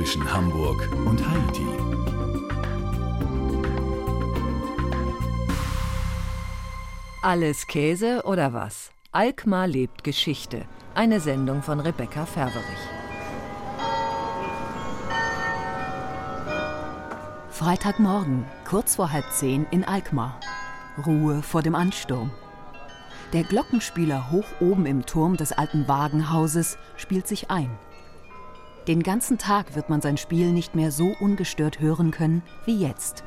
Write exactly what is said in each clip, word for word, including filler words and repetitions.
zwischen Hamburg und Haiti. Alles Käse oder was? Alkmaar lebt Geschichte. Eine Sendung von Rebecca Ferberich. Freitagmorgen, kurz vor halb zehn in Alkmaar. Ruhe vor dem Ansturm. Der Glockenspieler hoch oben im Turm des alten Wagenhauses spielt sich ein. Den ganzen Tag wird man sein Spiel nicht mehr so ungestört hören können wie jetzt.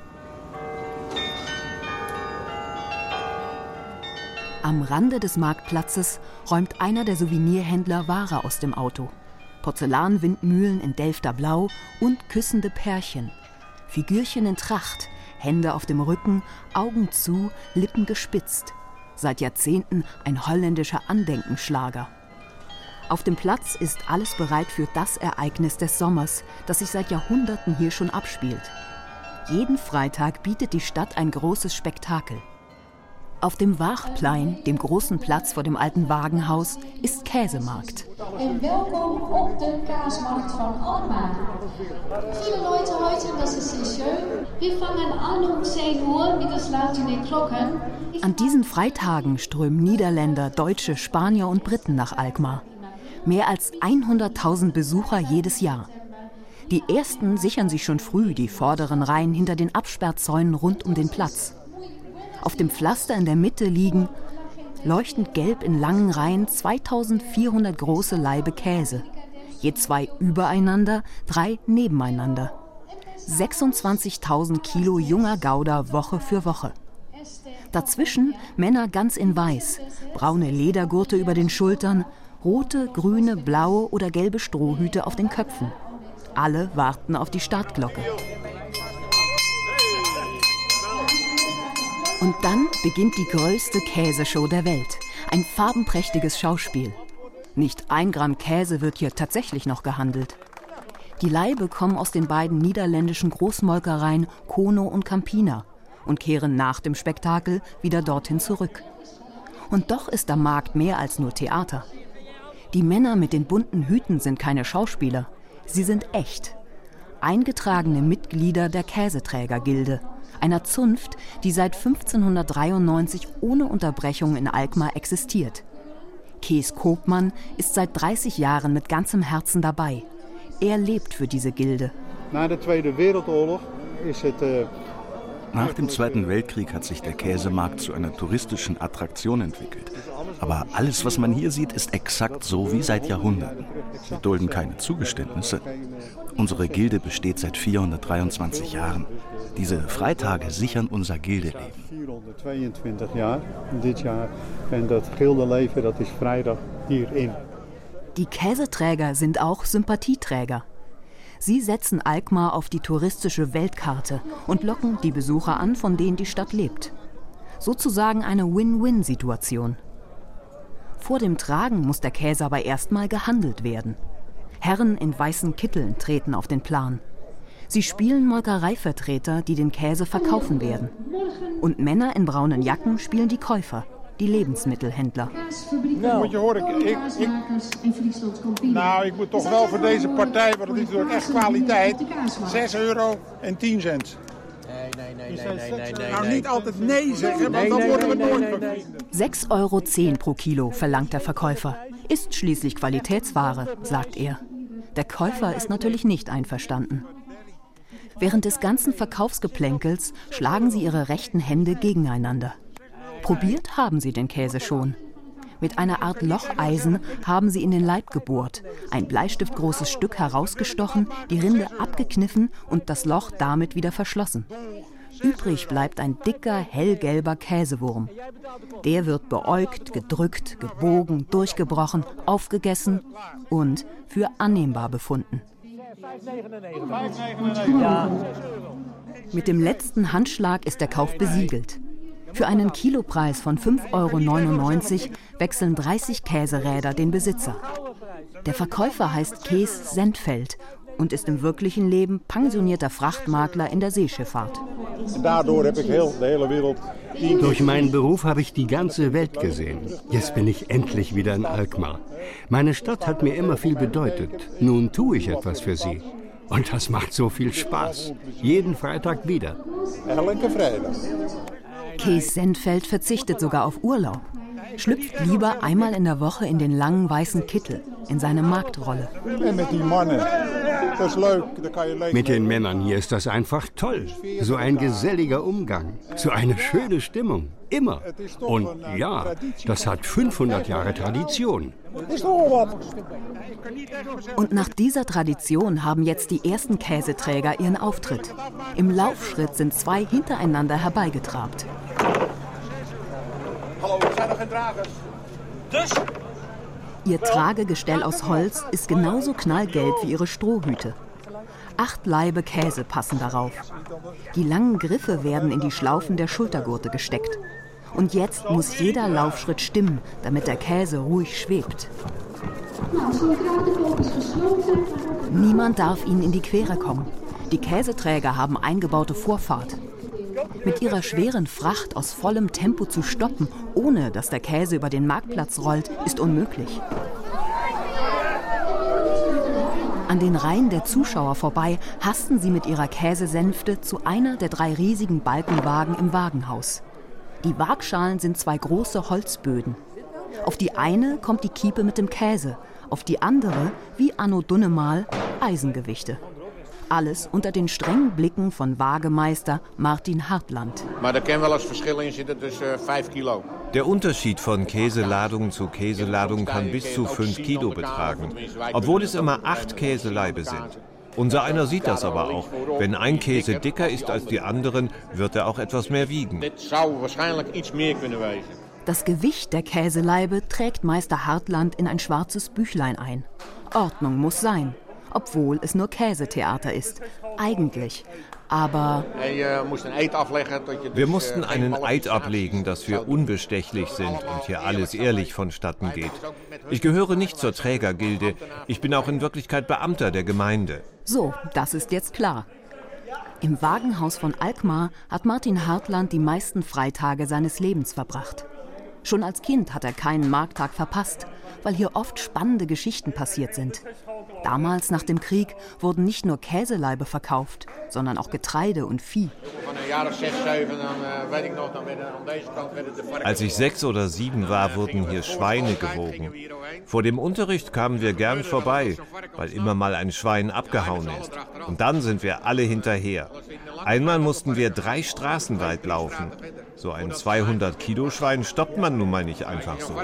Am Rande des Marktplatzes räumt einer der Souvenirhändler Ware aus dem Auto. Porzellanwindmühlen in Delfter Blau und küssende Pärchen. Figürchen in Tracht, Hände auf dem Rücken, Augen zu, Lippen gespitzt. Seit Jahrzehnten ein holländischer Andenkenschlager. Auf dem Platz ist alles bereit für das Ereignis des Sommers, das sich seit Jahrhunderten hier schon abspielt. Jeden Freitag bietet die Stadt ein großes Spektakel. Auf dem Waagplein, dem großen Platz vor dem alten Wagenhaus, ist Käsemarkt. Und willkommen auf der Kaasmarkt von Alkmaar. Viele Leute heute, das ist sehr schön. Wir fangen an um zehn Uhr mit den lauten Glocken. An diesen Freitagen strömen Niederländer, Deutsche, Spanier und Briten nach Alkmaar. Mehr als hunderttausend Besucher jedes Jahr. Die ersten sichern sich schon früh die vorderen Reihen hinter den Absperrzäunen rund um den Platz. Auf dem Pflaster in der Mitte liegen, leuchtend gelb in langen Reihen, zweitausendvierhundert große Laibe Käse. Je zwei übereinander, drei nebeneinander. sechsundzwanzigtausend Kilo junger Gouda Woche für Woche. Dazwischen Männer ganz in weiß, braune Ledergurte über den Schultern, rote, grüne, blaue oder gelbe Strohhüte auf den Köpfen. Alle warten auf die Startglocke. Und dann beginnt die größte Käseshow der Welt. Ein farbenprächtiges Schauspiel. Nicht ein Gramm Käse wird hier tatsächlich noch gehandelt. Die Laibe kommen aus den beiden niederländischen Großmolkereien Kono und Campina und kehren nach dem Spektakel wieder dorthin zurück. Und doch ist der Markt mehr als nur Theater. Die Männer mit den bunten Hüten sind keine Schauspieler. Sie sind echt. Eingetragene Mitglieder der Käseträgergilde, einer Zunft, die seit fünfzehnhundertdreiundneunzig ohne Unterbrechung in Alkmaar existiert. Kees Koopman ist seit dreißig Jahren mit ganzem Herzen dabei. Er lebt für diese Gilde. Nach der Zweiten Weltkrieg ist es äh Nach dem Zweiten Weltkrieg hat sich der Käsemarkt zu einer touristischen Attraktion entwickelt. Aber alles, was man hier sieht, ist exakt so wie seit Jahrhunderten. Wir dulden keine Zugeständnisse. Unsere Gilde besteht seit vierhundertdreiundzwanzig Jahren. Diese Freitage sichern unser Gildeleben. vierhundertzweiundzwanzig Jahre. Und dit Jahr, wenn das Gildeleben, das ist Freitag hier in. Die Käseträger sind auch Sympathieträger. Sie setzen Alkmaar auf die touristische Weltkarte und locken die Besucher an, von denen die Stadt lebt. Sozusagen eine Win-Win-Situation. Vor dem Tragen muss der Käse aber erstmal gehandelt werden. Herren in weißen Kitteln treten auf den Plan. Sie spielen Molkereivertreter, die den Käse verkaufen werden. Und Männer in braunen Jacken spielen die Käufer, die Lebensmittelhändler. Nou, moet je horen, ik, ik, nou, ik moet toch wel voor deze partij, want het is natuurlijk echt kwaliteit, zes euro en tien cent. Nee, nee, nee, nee, nee, nee, nee. Nou, niet altijd nee zeggen, want dan worden we nooit vervreemd. sechs Euro zehn pro Kilo verlangt der Verkäufer. Ist schließlich Qualitätsware, sagt er. Der Käufer ist natürlich nicht einverstanden. Während des ganzen Verkaufsgeplänkels schlagen sie ihre rechten Hände gegeneinander. Probiert haben sie den Käse schon. Mit einer Art Locheisen haben sie in den Leib gebohrt, ein bleistiftgroßes Stück herausgestochen, die Rinde abgekniffen und das Loch damit wieder verschlossen. Übrig bleibt ein dicker, hellgelber Käsewurm. Der wird beäugt, gedrückt, gebogen, durchgebrochen, aufgegessen und für annehmbar befunden. Mit dem letzten Handschlag ist der Kauf besiegelt. Für einen Kilopreis von fünf Euro neunundneunzig wechseln dreißig Käseräder den Besitzer. Der Verkäufer heißt Kees Sendfeld und ist im wirklichen Leben pensionierter Frachtmakler in der Seeschifffahrt. Durch meinen Beruf habe ich die ganze Welt gesehen. Jetzt bin ich endlich wieder in Alkmaar. Meine Stadt hat mir immer viel bedeutet. Nun tue ich etwas für sie. Und das macht so viel Spaß. Jeden Freitag wieder. Elke Freitag. Kees Sendfeld verzichtet sogar auf Urlaub. Schlüpft lieber einmal in der Woche in den langen weißen Kittel, in seine Marktrolle. En met die mannen, das ist leuk, da kann je leuk. Mit den Männern hier ist das einfach toll. So ein geselliger Umgang, so eine schöne Stimmung, immer. Und ja, das hat fünfhundert Jahre Tradition. Und nach dieser Tradition haben jetzt die ersten Käseträger ihren Auftritt. Im Laufschritt sind zwei hintereinander herbeigetrabt. Hallo, er zijn nog geen dragers. Dus? Ihr Tragegestell aus Holz ist genauso knallgelb wie ihre Strohhüte. Acht Laibe Käse passen darauf. Die langen Griffe werden in die Schlaufen der Schultergurte gesteckt. Und jetzt muss jeder Laufschritt stimmen, damit der Käse ruhig schwebt. Niemand darf ihnen in die Quere kommen. Die Käseträger haben eingebaute Vorfahrt. Mit ihrer schweren Fracht aus vollem Tempo zu stoppen, ohne dass der Käse über den Marktplatz rollt, ist unmöglich. An den Reihen der Zuschauer vorbei hasten sie mit ihrer Käsesänfte zu einer der drei riesigen Balkenwagen im Wagenhaus. Die Waagschalen sind zwei große Holzböden. Auf die eine kommt die Kiepe mit dem Käse, auf die andere, wie anno Dunnemal, Eisengewichte. Alles unter den strengen Blicken von Waagemeister Martin Hartland. Maar er kan wel eens verschil in zitten tussen vijf kilo. Der Unterschied von Käseladung zu Käseladung kann bis zu fünf Kilo betragen, obwohl es immer acht Käselaibe sind. Unser einer sieht das aber auch. Wenn ein Käse dicker ist als die anderen, wird er auch etwas mehr wiegen. Das Gewicht der Käselaibe trägt Meister Hartland in ein schwarzes Büchlein ein. Ordnung muss sein. Obwohl es nur Käsetheater ist. Eigentlich. Aber wir mussten einen Eid ablegen, dass wir unbestechlich sind und hier alles ehrlich vonstatten geht. Ich gehöre nicht zur Trägergilde. Ich bin auch in Wirklichkeit Beamter der Gemeinde. So, das ist jetzt klar. Im Wagenhaus von Alkmaar hat Martin Hartland die meisten Freitage seines Lebens verbracht. Schon als Kind hat er keinen Markttag verpasst, weil hier oft spannende Geschichten passiert sind. Damals nach dem Krieg wurden nicht nur Käselaibe verkauft, sondern auch Getreide und Vieh. Als ich sechs oder sieben war, wurden hier Schweine gewogen. Vor dem Unterricht kamen wir gern vorbei, weil immer mal ein Schwein abgehauen ist. Und dann sind wir alle hinterher. Einmal mussten wir drei Straßen weit laufen. So ein zweihundert Kilo Schwein stoppt man nun mal nicht einfach so.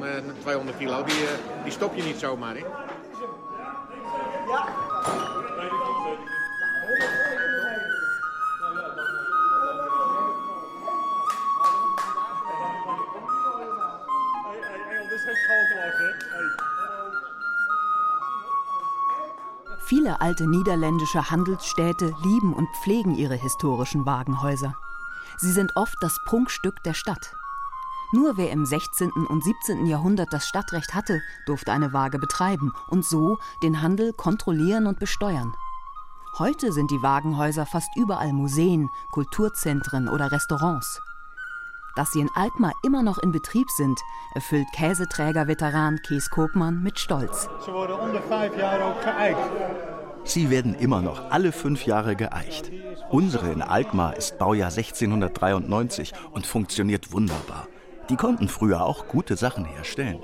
Viele alte niederländische Handelsstädte lieben und pflegen ihre historischen Wagenhäuser. Sie sind oft das Prunkstück der Stadt. Nur wer im sechzehnten und siebzehnten Jahrhundert das Stadtrecht hatte, durfte eine Waage betreiben und so den Handel kontrollieren und besteuern. Heute sind die Wagenhäuser fast überall Museen, Kulturzentren oder Restaurants. Dass sie in Alkmaar immer noch in Betrieb sind, erfüllt Käseträger-Veteran Kees Koopman mit Stolz. Sie wurden unter fünf Jahre auch geeicht. Sie werden immer noch alle fünf Jahre geeicht. Unsere in Alkmaar ist Baujahr sechzehnhundertdreiundneunzig und funktioniert wunderbar. Die konnten früher auch gute Sachen herstellen.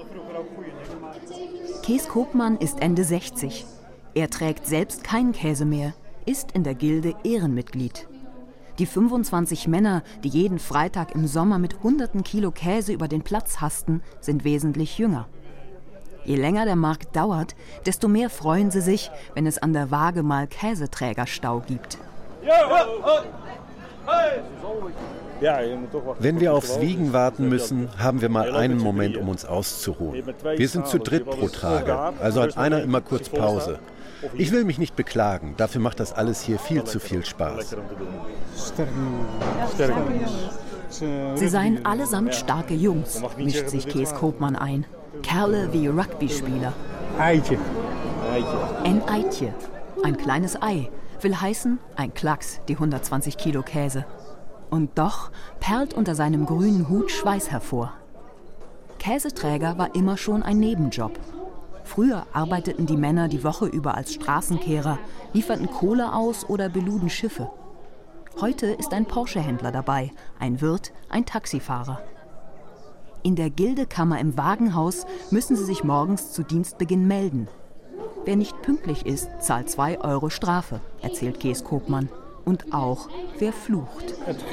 Kees Koopman ist Ende sechzig. Er trägt selbst keinen Käse mehr, ist in der Gilde Ehrenmitglied. Die fünfundzwanzig Männer, die jeden Freitag im Sommer mit hunderten Kilo Käse über den Platz hasten, sind wesentlich jünger. Je länger der Markt dauert, desto mehr freuen sie sich, wenn es an der Waage mal Käseträgerstau gibt. Wenn wir aufs Wiegen warten müssen, haben wir mal einen Moment, um uns auszuruhen. Wir sind zu dritt pro Trage, also hat einer immer kurz Pause. Ich will mich nicht beklagen, dafür macht das alles hier viel zu viel Spaß. Sie seien allesamt starke Jungs, mischt sich Kees Koopman ein. Kerle wie Rugby-Spieler. Eitje. Ein Eitje, ein kleines Ei, will heißen ein Klacks, die hundertzwanzig Kilo Käse. Und doch perlt unter seinem grünen Hut Schweiß hervor. Käseträger war immer schon ein Nebenjob. Früher arbeiteten die Männer die Woche über als Straßenkehrer, lieferten Kohle aus oder beluden Schiffe. Heute ist ein Porsche-Händler dabei, ein Wirt, ein Taxifahrer. In der Gildekammer im Wagenhaus müssen sie sich morgens zu Dienstbeginn melden. Wer nicht pünktlich ist, zahlt zwei Euro Strafe, erzählt Kees Koopman. Und auch wer flucht.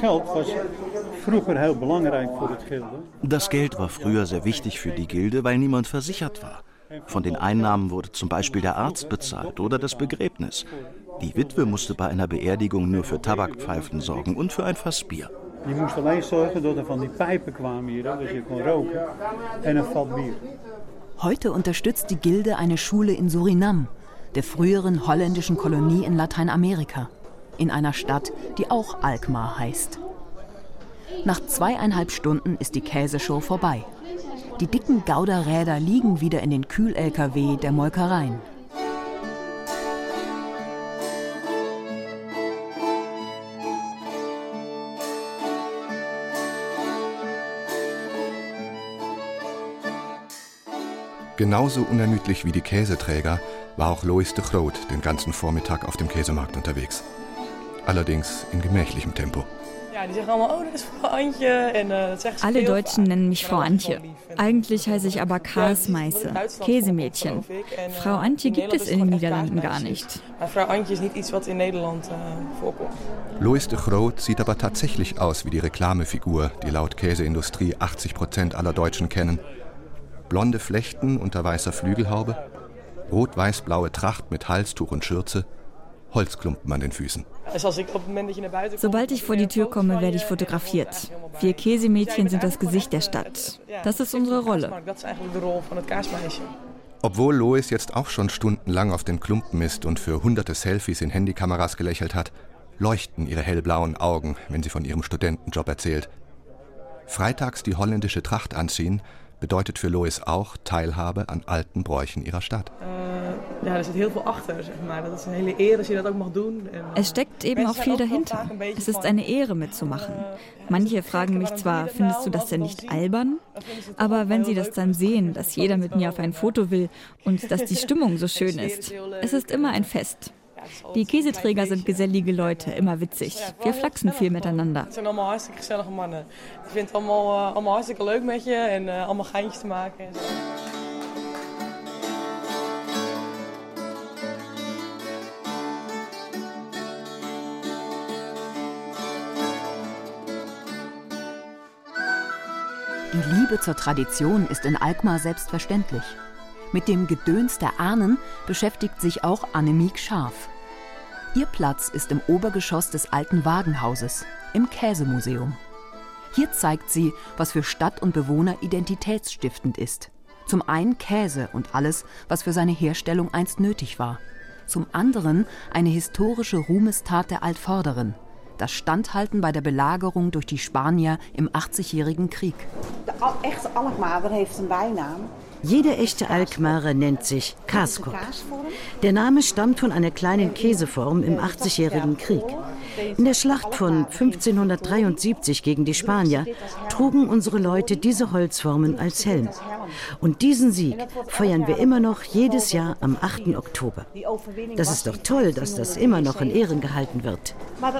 Das Geld war früher sehr wichtig für die Gilde, weil niemand versichert war. Von den Einnahmen wurde zum Beispiel der Arzt bezahlt oder das Begräbnis. Die Witwe musste bei einer Beerdigung nur für Tabakpfeifen sorgen und für ein Fass Bier. Je moest alleen zorgen dat er van die pijpen kwamen hier, dat je kon roken en een vat bier. Heute unterstützt die Gilde eine Schule in Surinam, der früheren holländischen Kolonie in Lateinamerika, in einer Stadt, die auch Alkmaar heißt. Nach zweieinhalb Stunden ist die Käseshow vorbei. Die dicken Gouda-Räder liegen wieder in den Kühl-L K W der Molkereien. Genauso unermüdlich wie die Käseträger war auch Lois de Groot den ganzen Vormittag auf dem Käsemarkt unterwegs. Allerdings in gemächlichem Tempo. Alle Deutschen nennen mich Frau Antje. Eigentlich heiße ich aber Kaas Meise, Käsemädchen. Frau Antje gibt es in den Niederlanden gar nicht. Lois de Groot sieht aber tatsächlich aus wie die Reklamefigur, die laut Käseindustrie achtzig Prozent aller Deutschen kennen. Blonde Flechten unter weißer Flügelhaube, rot-weiß-blaue Tracht mit Halstuch und Schürze, Holzklumpen an den Füßen. Sobald ich vor die Tür komme, werde ich fotografiert. Wir Käsemädchen sind das Gesicht der Stadt. Das ist unsere Rolle. Obwohl Lois jetzt auch schon stundenlang auf den Klumpen ist und für hunderte Selfies in Handykameras gelächelt hat, leuchten ihre hellblauen Augen, wenn sie von ihrem Studentenjob erzählt. Freitags die holländische Tracht anziehen, bedeutet für Lois auch Teilhabe an alten Bräuchen ihrer Stadt. Es steckt eben auch viel dahinter. Es ist eine Ehre mitzumachen. Manche fragen mich zwar, findest du das denn nicht albern? Aber wenn sie das dann sehen, dass jeder mit mir auf ein Foto will und dass die Stimmung so schön ist, es ist immer ein Fest. Die Käseträger sind gesellige Leute, immer witzig. Wir flachsen viel miteinander. Het zijn allemaal hartstikke gezellige mannen. Ik vind het allemaal, uh, allemaal hartstikke leuk met je en uh, allemaal geintjes te maken. Die Liebe zur Tradition ist in Alkmaar selbstverständlich. Mit dem Gedöns der Ahnen beschäftigt sich auch Annemiek Scharf. Ihr Platz ist im Obergeschoss des alten Wagenhauses, im Käsemuseum. Hier zeigt sie, was für Stadt und Bewohner identitätsstiftend ist. Zum einen Käse und alles, was für seine Herstellung einst nötig war. Zum anderen eine historische Ruhmestat der Altvorderen. Das Standhalten bei der Belagerung durch die Spanier im achtzigjährigen Krieg. Der echte Alkmaarer heeft een bijnaam. Jeder echte Alkmaarer nennt sich Kaaskop. Der Name stammt von einer kleinen Käseform im achtzigjährigen Krieg. In der Schlacht von fünfzehnhundertdreiundsiebzig gegen die Spanier trugen unsere Leute diese Holzformen als Helm. Und diesen Sieg feiern wir immer noch jedes Jahr am achten Oktober. Das ist doch toll, dass das immer noch in Ehren gehalten wird.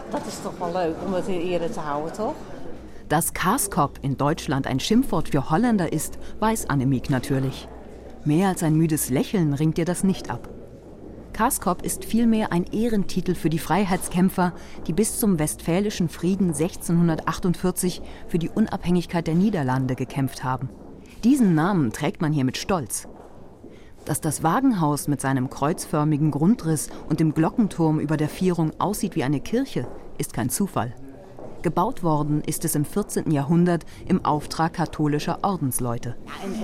Dass Kaaskop in Deutschland ein Schimpfwort für Holländer ist, weiß Annemiek natürlich. Mehr als ein müdes Lächeln ringt ihr das nicht ab. Kaaskop ist vielmehr ein Ehrentitel für die Freiheitskämpfer, die bis zum Westfälischen Frieden sechzehnhundertachtundvierzig für die Unabhängigkeit der Niederlande gekämpft haben. Diesen Namen trägt man hier mit Stolz. Dass das Wagenhaus mit seinem kreuzförmigen Grundriss und dem Glockenturm über der Vierung aussieht wie eine Kirche, ist kein Zufall. Gebaut worden ist es im vierzehnten Jahrhundert im Auftrag katholischer Ordensleute.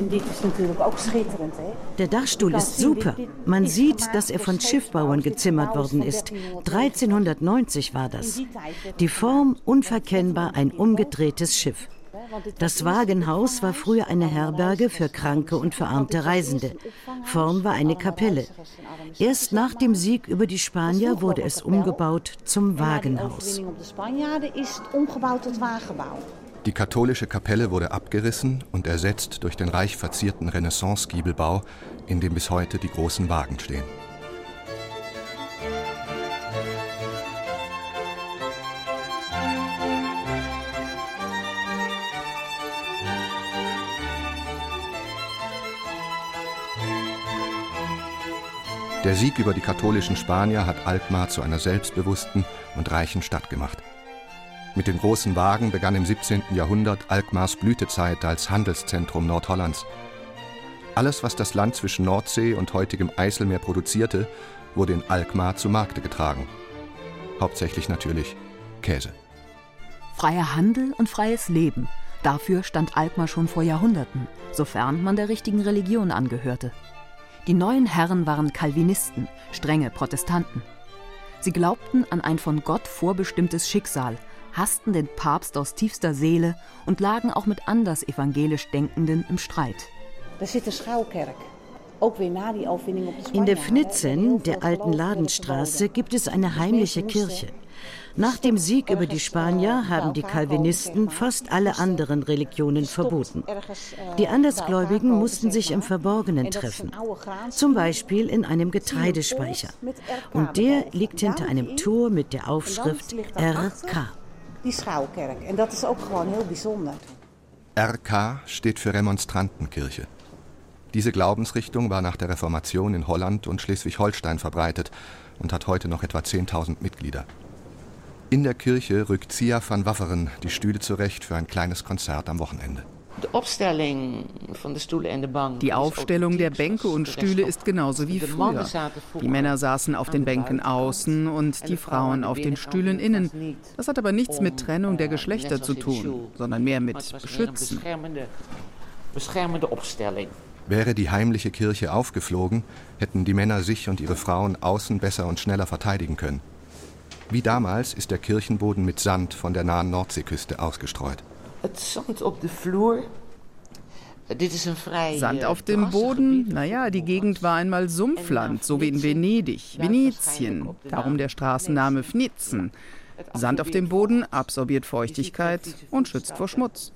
Der Dachstuhl ist super. Man sieht, dass er von Schiffbauern gezimmert worden ist. dreizehnhundertneunzig war das. Die Form unverkennbar ein umgedrehtes Schiff. Das Wagenhaus war früher eine Herberge für kranke und verarmte Reisende. Form war eine Kapelle. Erst nach dem Sieg über die Spanier wurde es umgebaut zum Wagenhaus. Die katholische Kapelle wurde abgerissen und ersetzt durch den reich verzierten Renaissance-Giebelbau, in dem bis heute die großen Wagen stehen. Der Sieg über die katholischen Spanier hat Alkmaar zu einer selbstbewussten und reichen Stadt gemacht. Mit den großen Wagen begann im siebzehnten Jahrhundert Alkmaars Blütezeit als Handelszentrum Nordhollands. Alles, was das Land zwischen Nordsee und heutigem Eiselmeer produzierte, wurde in Alkmaar zu Markte getragen. Hauptsächlich natürlich Käse. Freier Handel und freies Leben. Dafür stand Alkmaar schon vor Jahrhunderten, sofern man der richtigen Religion angehörte. Die neuen Herren waren Calvinisten, strenge Protestanten. Sie glaubten an ein von Gott vorbestimmtes Schicksal, hassten den Papst aus tiefster Seele und lagen auch mit anders evangelisch Denkenden im Streit. In der Fnitzen, der alten Ladenstraße, gibt es eine heimliche Kirche. Nach dem Sieg über die Spanier haben die Calvinisten fast alle anderen Religionen verboten. Die Andersgläubigen mussten sich im Verborgenen treffen, zum Beispiel in einem Getreidespeicher. Und der liegt hinter einem Tor mit der Aufschrift R K. R K steht für Remonstrantenkirche. Diese Glaubensrichtung war nach der Reformation in Holland und Schleswig-Holstein verbreitet und hat heute noch etwa zehntausend Mitglieder. In der Kirche rückt Sia van Wafferen die Stühle zurecht für ein kleines Konzert am Wochenende. Die Aufstellung der Bänke und Stühle ist genauso wie früher. Die Männer saßen auf den Bänken außen und die Frauen auf den Stühlen innen. Das hat aber nichts mit Trennung der Geschlechter zu tun, sondern mehr mit Beschützen. Wäre die heimliche Kirche aufgeflogen, hätten die Männer sich und ihre Frauen außen besser und schneller verteidigen können. Wie damals ist der Kirchenboden mit Sand von der nahen Nordseeküste ausgestreut. Sand auf dem Boden? Naja, die Gegend war einmal Sumpfland, so wie in Venedig, Venetien. Darum der Straßenname Fnitzen. Sand auf dem Boden absorbiert Feuchtigkeit und schützt vor Schmutz.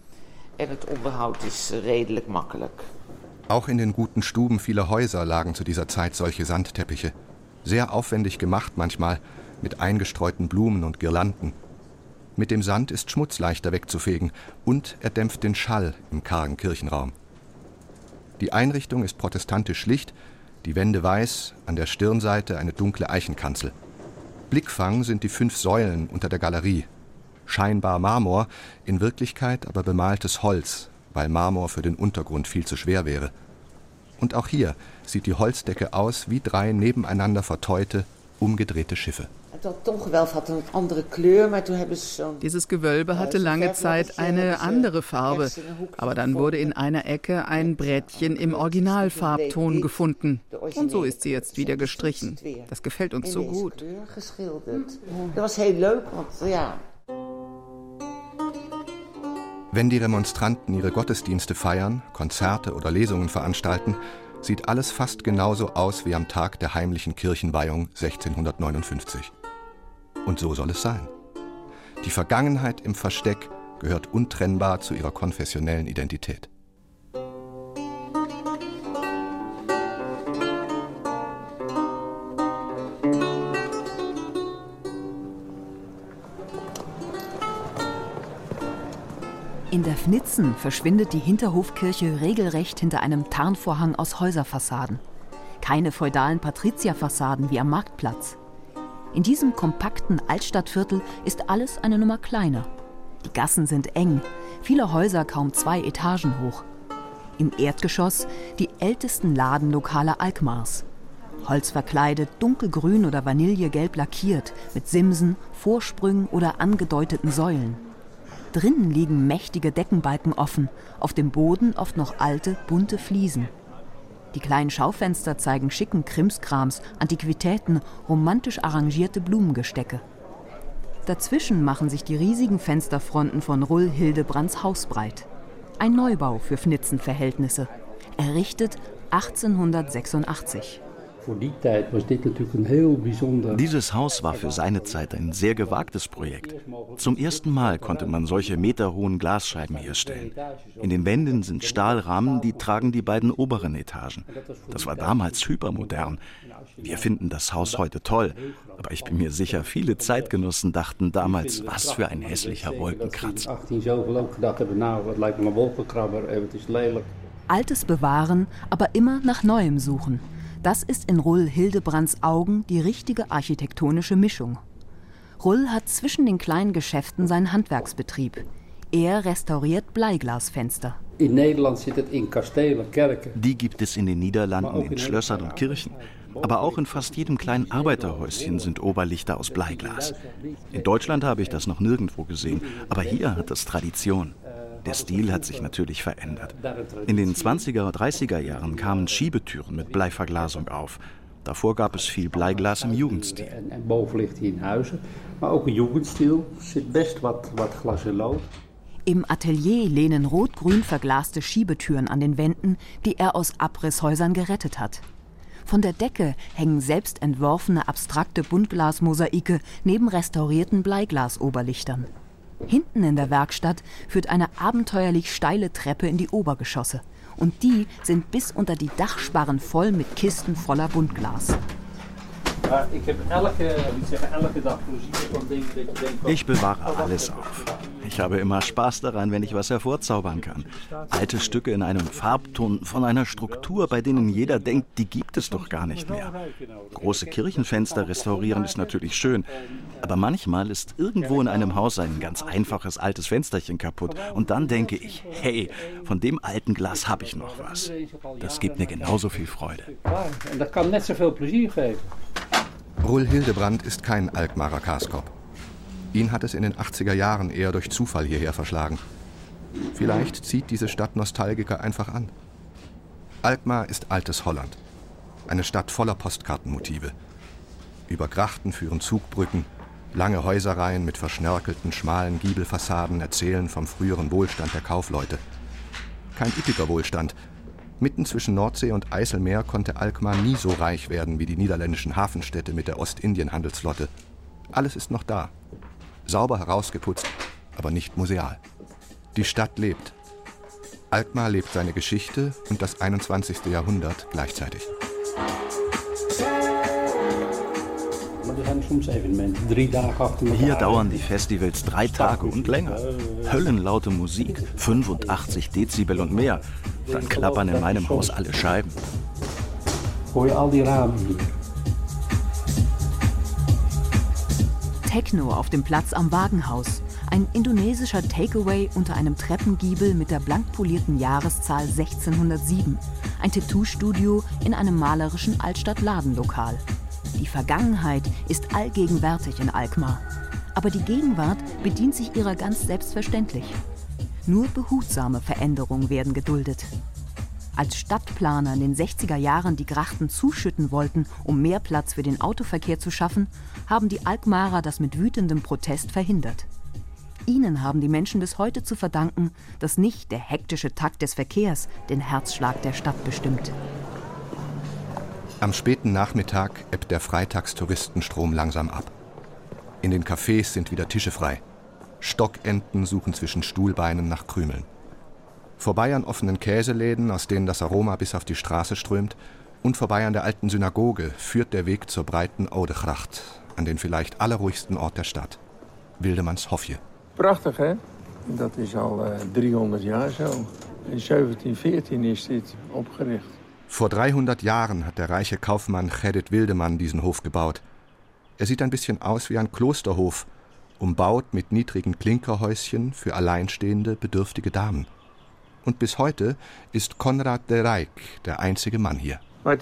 Auch in den guten Stuben vieler Häuser lagen zu dieser Zeit solche Sandteppiche. Sehr aufwendig gemacht manchmal, mit eingestreuten Blumen und Girlanden. Mit dem Sand ist Schmutz leichter wegzufegen und er dämpft den Schall im kargen Kirchenraum. Die Einrichtung ist protestantisch schlicht, die Wände weiß, an der Stirnseite eine dunkle Eichenkanzel. Blickfang sind die fünf Säulen unter der Galerie. Scheinbar Marmor, in Wirklichkeit aber bemaltes Holz, weil Marmor für den Untergrund viel zu schwer wäre. Und auch hier sieht die Holzdecke aus wie drei nebeneinander verteute, umgedrehte Schiffe. Dieses Gewölbe hatte lange Zeit eine andere Farbe, aber dann wurde in einer Ecke ein Brettchen im Originalfarbton gefunden. Und so ist sie jetzt wieder gestrichen. Das gefällt uns so gut. Wenn die Remonstranten ihre Gottesdienste feiern, Konzerte oder Lesungen veranstalten, sieht alles fast genauso aus wie am Tag der heimlichen Kirchenweihung sechzehnhundertneunundfünfzig. Und so soll es sein. Die Vergangenheit im Versteck gehört untrennbar zu ihrer konfessionellen Identität. In der Fnitzen verschwindet die Hinterhofkirche regelrecht hinter einem Tarnvorhang aus Häuserfassaden. Keine feudalen Patrizierfassaden wie am Marktplatz. In diesem kompakten Altstadtviertel ist alles eine Nummer kleiner. Die Gassen sind eng, viele Häuser kaum zwei Etagen hoch. Im Erdgeschoss die ältesten Ladenlokale Alkmaars. Holzverkleidet, dunkelgrün oder vanillegelb lackiert, mit Simsen, Vorsprüngen oder angedeuteten Säulen. Drinnen liegen mächtige Deckenbalken offen, auf dem Boden oft noch alte, bunte Fliesen. Die kleinen Schaufenster zeigen schicken Krimskrams, Antiquitäten, romantisch arrangierte Blumengestecke. Dazwischen machen sich die riesigen Fensterfronten von Rull Hildebrands Haus breit. Ein Neubau für Fnitzenverhältnisse, errichtet achtzehnhundertsechsundachtzig. Dieses Haus war für seine Zeit ein sehr gewagtes Projekt. Zum ersten Mal konnte man solche meterhohen Glasscheiben herstellen. In den Wänden sind Stahlrahmen, die tragen die beiden oberen Etagen. Das war damals hypermodern. Wir finden das Haus heute toll, aber ich bin mir sicher, viele Zeitgenossen dachten damals, was für ein hässlicher Wolkenkratzer. Altes bewahren, aber immer nach Neuem suchen. Das ist in Rull Hildebrands Augen die richtige architektonische Mischung. Rull hat zwischen den kleinen Geschäften seinen Handwerksbetrieb. Er restauriert Bleiglasfenster. In Nederland zit het in kastelen, kerken. Die gibt es in den Niederlanden, in Schlössern und Kirchen. Aber auch in fast jedem kleinen Arbeiterhäuschen sind Oberlichter aus Bleiglas. In Deutschland habe ich das noch nirgendwo gesehen, aber hier hat das Tradition. Der Stil hat sich natürlich verändert. In den zwanziger und dreißiger Jahren kamen Schiebetüren mit Bleiverglasung auf. Davor gab es viel Bleiglas im Jugendstil. En boven ligt hij in huizen, maar ook een jugendstil. Er zit best wat, wat glas en lood. Im Atelier lehnen rot-grün verglaste Schiebetüren an den Wänden, die er aus Abrisshäusern gerettet hat. Von der Decke hängen selbst entworfene abstrakte Buntglasmosaike neben restaurierten Bleiglasoberlichtern. Hinten in der Werkstatt führt eine abenteuerlich steile Treppe in die Obergeschosse. Und die sind bis unter die Dachsparren voll mit Kisten voller Buntglas. Ich bewahre alles auf. Ich habe immer Spaß daran, wenn ich was hervorzaubern kann. Alte Stücke in einem Farbton von einer Struktur, bei denen jeder denkt, die gibt es doch gar nicht mehr. Große Kirchenfenster restaurieren ist natürlich schön, aber manchmal ist irgendwo in einem Haus ein ganz einfaches altes Fensterchen kaputt. Und dann denke ich, hey, von dem alten Glas habe ich noch was. Das gibt mir genauso viel Freude. Das kann net zoveel plezier geven. Rull Hildebrand ist kein Alkmaarer Kaaskop. Ihn hat es in den achtziger Jahren eher durch Zufall hierher verschlagen. Vielleicht zieht diese Stadt Nostalgiker einfach an. Alkmaar ist altes Holland. Eine Stadt voller Postkartenmotive. Über Grachten führen Zugbrücken, lange Häuserreihen mit verschnörkelten, schmalen Giebelfassaden erzählen vom früheren Wohlstand der Kaufleute. Kein üppiger Wohlstand. Mitten zwischen Nordsee und Eiselmeer konnte Alkmaar nie so reich werden wie die niederländischen Hafenstädte mit der Ostindien-Handelsflotte. Alles ist noch da. Sauber herausgeputzt, aber nicht museal. Die Stadt lebt. Alkmaar lebt seine Geschichte und das einundzwanzigste Jahrhundert gleichzeitig. Hier dauern die Festivals drei Tage und länger. Höllenlaute Musik, fünfundachtzig Dezibel und mehr. Dann klappern in meinem Haus alle Scheiben. Techno auf dem Platz am Wagenhaus. Ein indonesischer Takeaway unter einem Treppengiebel mit der blank polierten Jahreszahl sechzehnhundertsieben. Ein Tattoo-Studio in einem malerischen Altstadt-Ladenlokal. Die Vergangenheit ist allgegenwärtig in Alkmaar. Aber die Gegenwart bedient sich ihrer ganz selbstverständlich. Nur behutsame Veränderungen werden geduldet. Als Stadtplaner in den sechziger Jahren die Grachten zuschütten wollten, um mehr Platz für den Autoverkehr zu schaffen, haben die Alkmaarer das mit wütendem Protest verhindert. Ihnen haben die Menschen bis heute zu verdanken, dass nicht der hektische Takt des Verkehrs den Herzschlag der Stadt bestimmt. Am späten Nachmittag ebbt der Freitagstouristenstrom langsam ab. In den Cafés sind wieder Tische frei. Stockenten suchen zwischen Stuhlbeinen nach Krümeln. Vorbei an offenen Käseläden, aus denen das Aroma bis auf die Straße strömt, und vorbei an der alten Synagoge führt der Weg zur breiten Oudegracht, an den vielleicht allerruhigsten Ort der Stadt, Wildemanns Hofje. Prachtig, hè? Dat is al uh, driehonderd jaar zo. In zeventien veertien is dit opgericht. Vor dreihundert Jahren hat der reiche Kaufmann Gerrit Wildemann diesen Hof gebaut. Er sieht ein bisschen aus wie ein Klosterhof, umbaut mit niedrigen Klinkerhäuschen für alleinstehende, bedürftige Damen. Und bis heute ist Konrad de Rijk der einzige Mann hier.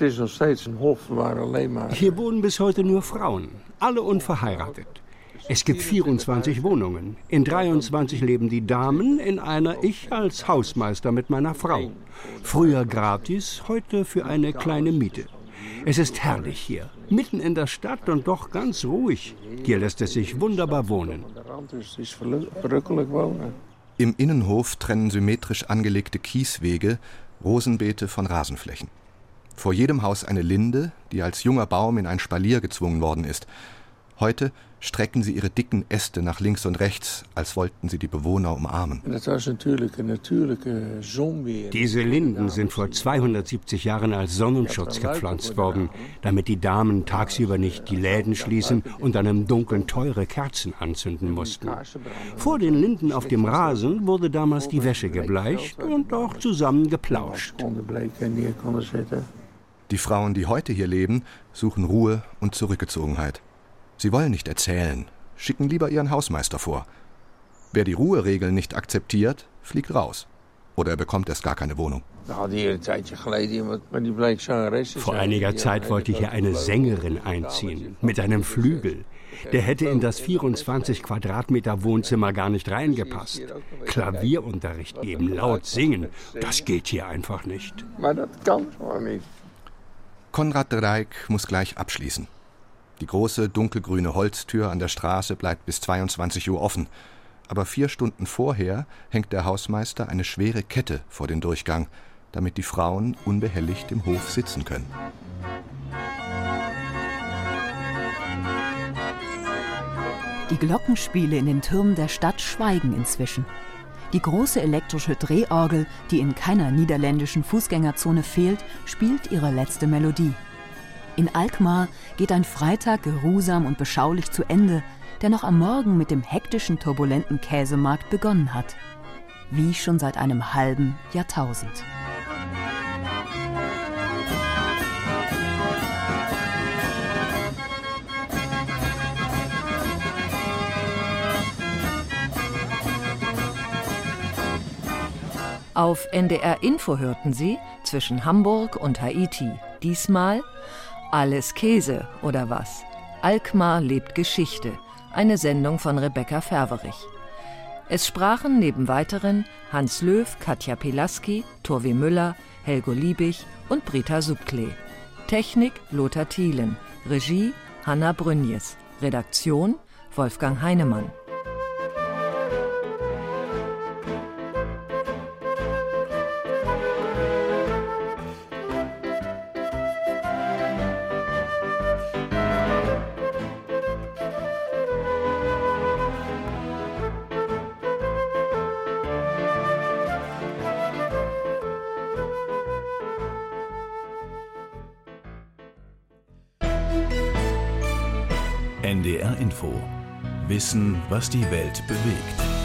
Hier wohnen bis heute nur Frauen, alle unverheiratet. Es gibt vierundzwanzig Wohnungen. In dreiundzwanzig leben die Damen, in einer ich als Hausmeister mit meiner Frau. Früher gratis, heute für eine kleine Miete. Es ist herrlich hier, mitten in der Stadt und doch ganz ruhig. Hier lässt es sich wunderbar wohnen. Im Innenhof trennen symmetrisch angelegte Kieswege Rosenbeete von Rasenflächen. Vor jedem Haus eine Linde, die als junger Baum in ein Spalier gezwungen worden ist. Heute strecken sie ihre dicken Äste nach links und rechts, als wollten sie die Bewohner umarmen. Diese Linden sind vor zweihundertsiebzig Jahren als Sonnenschutz gepflanzt worden, damit die Damen tagsüber nicht die Läden schließen und dann im Dunkeln teure Kerzen anzünden mussten. Vor den Linden auf dem Rasen wurde damals die Wäsche gebleicht und auch zusammen geplauscht. Die Frauen, die heute hier leben, suchen Ruhe und Zurückgezogenheit. Sie wollen nicht erzählen, schicken lieber ihren Hausmeister vor. Wer die Ruheregeln nicht akzeptiert, fliegt raus. Oder er bekommt erst gar keine Wohnung. Vor einiger Zeit wollte hier eine Sängerin einziehen, mit einem Flügel. Der hätte in das vierundzwanzig Quadratmeter Wohnzimmer gar nicht reingepasst. Klavierunterricht geben, laut singen, das geht hier einfach nicht. Konrad de Rijk muss gleich abschließen. Die große, dunkelgrüne Holztür an der Straße bleibt bis zweiundzwanzig Uhr offen. Aber vier Stunden vorher hängt der Hausmeister eine schwere Kette vor den Durchgang, damit die Frauen unbehelligt im Hof sitzen können. Die Glockenspiele in den Türmen der Stadt schweigen inzwischen. Die große elektrische Drehorgel, die in keiner niederländischen Fußgängerzone fehlt, spielt ihre letzte Melodie. In Alkmaar geht ein Freitag geruhsam und beschaulich zu Ende, der noch am Morgen mit dem hektischen, turbulenten Käsemarkt begonnen hat. Wie schon seit einem halben Jahrtausend. Auf N D R Info hörten Sie zwischen Hamburg und Haiti. Diesmal Alles Käse oder was? Alkmaar lebt Geschichte. Eine Sendung von Rebecca Ferwerich. Es sprachen neben weiteren Hans Löw, Katja Pilaski, Turvi Müller, Helgo Liebig und Brita Subklee. Technik Lothar Thielen. Regie Hanna Brünjes. Redaktion Wolfgang Heinemann. N D R Info. Wissen, was die Welt bewegt.